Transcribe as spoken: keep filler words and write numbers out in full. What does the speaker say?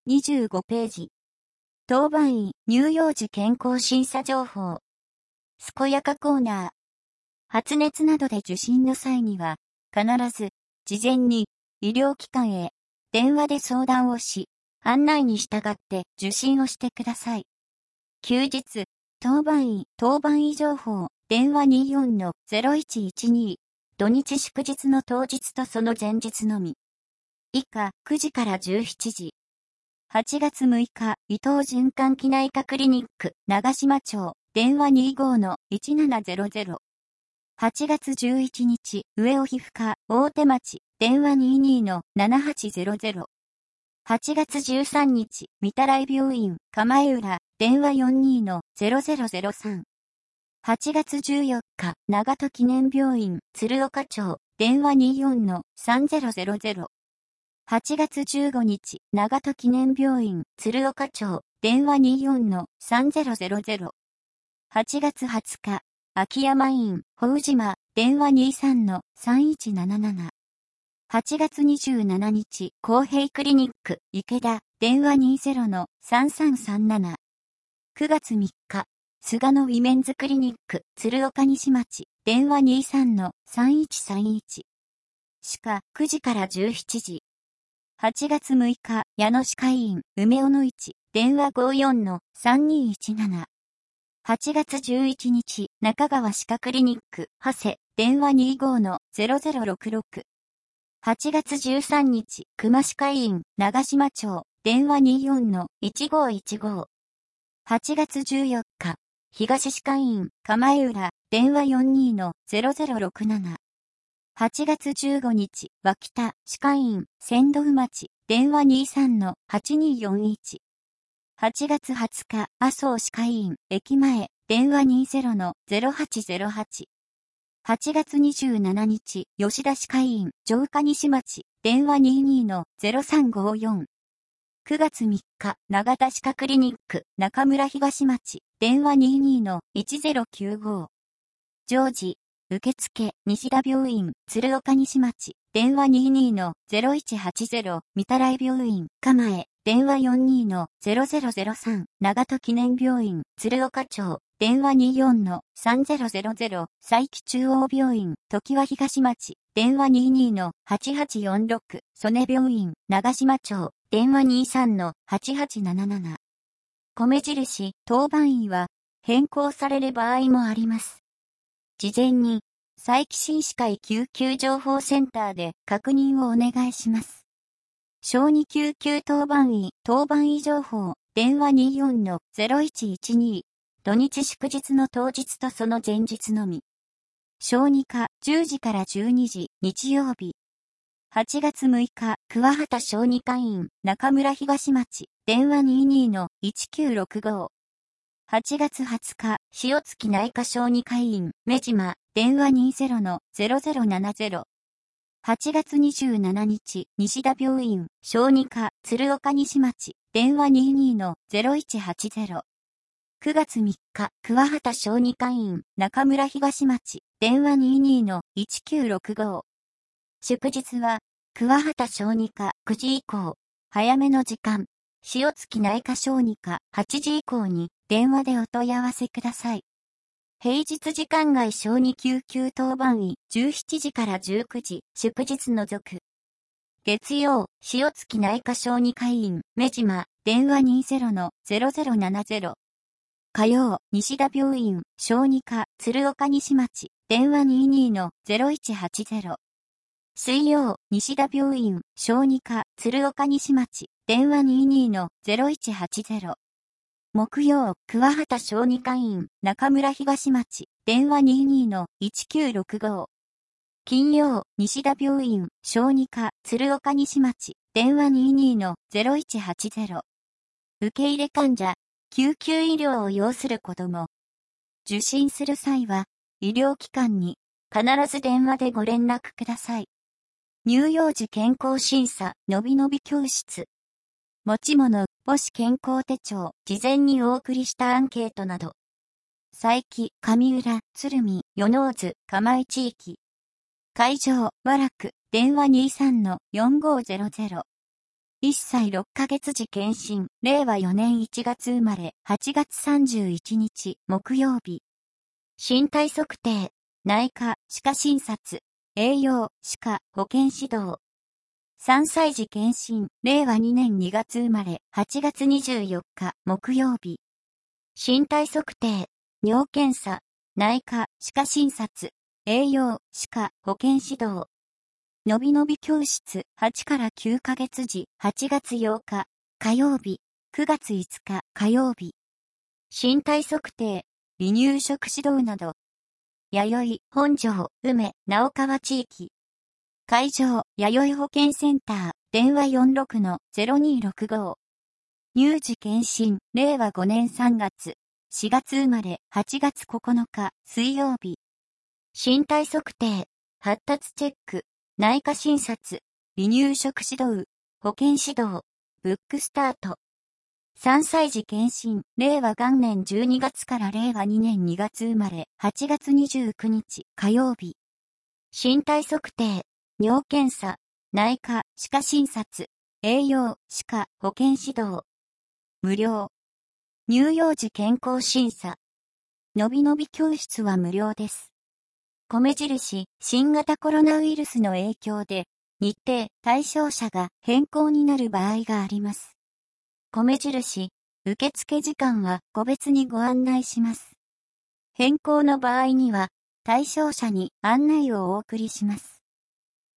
にじゅうごページ。当番医乳幼児健康審査情報。健やかコーナー。発熱などで受診の際には、必ず、事前に、医療機関へ、電話で相談をし、案内に従って受診をしてください。休日、当番医、当番医情報、電話 にじゅうよんのゼロいちいちに、土日祝日の当日とその前日のみ。以下、くじからじゅうしちじ。はちがつむいか、伊藤循環器内科クリニック、長島町、電話 にじゅうごのいちななゼロゼロ。はちがつじゅういちにち、上尾皮膚科、大手町、電話 にじゅうにのななはちゼロゼロ。はちがつじゅうさんにち、御手洗病院、釜江浦、電話 よんじゅうにのゼロゼロゼロさん。はちがつじゅうよっか、長門記念病院、鶴岡町、電話 にじゅうよんのさんゼロゼロゼロ。はちがつじゅうごにち、長門記念病院、鶴岡町、電話 にじゅうよんのさんゼロゼロゼロ。はちがつはつか、秋山院、宝島、電話 にじゅうさんのさんいちなななな。はちがつにじゅうしちにち、公平クリニック、池田、電話 にじゅうのさんさんさんなな。くがつみっか、菅野ウィメンズクリニック、鶴岡西町、電話 にじゅうさんのさんいちさんいち。歯科、くじからじゅうしちじ。はちがつむいか、矢野歯科医院、梅尾のいち、電話 ごじゅうよんのさんにいちなな。はちがつじゅういちにち、中川歯科クリニック、長谷、電話 にじゅうごのゼロゼロろくろく。はちがつじゅうさんにち、熊歯科医院、長島町、電話 にじゅうよんのいちごいちご。はちがつじゅうよっか、東歯科医院、釜江浦、電話 よんじゅうにのゼロゼロろくなな。はちがつじゅうごにち、脇田歯科医院、千道町、電話 にじゅうさんのはちによんいち。はちがつはつか、麻生歯科医院、駅前、電話 にじゅうのゼロはちゼロはち。はちがつにじゅうしちにち、吉田歯科医院、城下西町、電話 にじゅうにのゼロさんごよん。くがつみっか、長田歯科クリニック、中村東町、電話 にじゅうにのいちゼロきゅうご。常時、受付、西田病院、鶴岡西町、電話 にじゅうにのゼロいちはちゼロ、御手洗病院、釜江、電話 よんじゅうにのゼロゼロゼロさん、長門記念病院、鶴岡町、電話 にじゅうよんのさんゼロゼロゼロ、佐伯中央病院、常盤東町、電話 にじゅうにのはちはちよんろく、曽根病院、長島町、電話 にじゅうさんのはちはちなななな。米印、当番医は、変更される場合もあります。事前に、佐伯新歯科医救急情報センターで確認をお願いします。小児救急当番医、当番医情報、電話 にじゅうよんのゼロいちいちに、土日祝日の当日とその前日のみ。小児科、じゅうじからじゅうにじ、日曜日。はちがつむいか、桑畑小児科医院、中村東町、電話 にじゅうにのいちきゅうろくご。はちがつはつか、塩月内科小児科医院、目島、電話 にじゅうのゼロゼロななゼロ。はちがつにじゅうしちにち、西田病院、小児科、鶴岡西町、電話 にじゅうにのゼロいちはちゼロ。くがつみっか、桑畑小児科医院、中村東町、電話 にじゅうにのいちきゅうろくご。祝日は、桑畑小児科くじ以降、早めの時間、塩月内科小児科はちじ以降に電話でお問い合わせください。平日時間外小児救急当番医じゅうしちじからじゅうくじ、祝日除く。月曜、塩月内科小児科医院、目島、電話 にじゅうのゼロゼロななゼロ。火曜、西田病院、小児科、鶴岡西町、電話 にじゅうにのゼロいちはちゼロ。水曜、西田病院、小児科、鶴岡西町、電話 にじゅうにのゼロいちはちゼロ。木曜、桑畑小児科医院、中村東町、電話 にじゅうにのいちきゅうろくご。金曜、西田病院、小児科、鶴岡西町、電話 にじゅうにのゼロいちはちゼロ。受け入れ患者、救急医療を要する子供。受診する際は、医療機関に必ず電話でご連絡ください。乳幼児健康審査、のびのび教室。持ち物、母子健康手帳、事前にお送りしたアンケートなど。佐伯、上浦、鶴見、与野津、釜井地域。会場、和楽、電話 にじゅうさんのよんごゼロゼロ。 いっさいろっかげつ時検診、れいわよねんいちがつ生まれ、はちがつさんじゅういちにち、木曜日。身体測定、内科、歯科診察、栄養、歯科、保健指導。さんさい児検診、れいわにねんにがつ生まれ、はちがつにじゅうよっか、木曜日。身体測定、尿検査、内科、歯科診察、栄養、歯科、保健指導。のびのび教室、はちからきゅうかげつ時、はちがつようか、火曜日、くがついつか、火曜日。身体測定、離乳食指導など。弥生、本庄、梅、直川地域。会場、弥生保健センター、電話 よんろくのゼロにーろくご。乳児検診、れいわごねんさんがつ、しがつ生まれ、はちがつここのか、水曜日。身体測定、発達チェック、内科診察、離乳食指導、保健指導、ブックスタート。さんさい児検診、れいわ元年じゅうにがつかられいわにねんにがつ生まれ、はちがつにじゅうくにち、火曜日。身体測定、尿検査、内科、歯科診察、栄養、歯科、保健指導。無料。乳幼児健康審査。のびのび教室は無料です。米印、新型コロナウイルスの影響で、日程、対象者が変更になる場合があります。米印、受付時間は個別にご案内します。変更の場合には、対象者に案内をお送りします。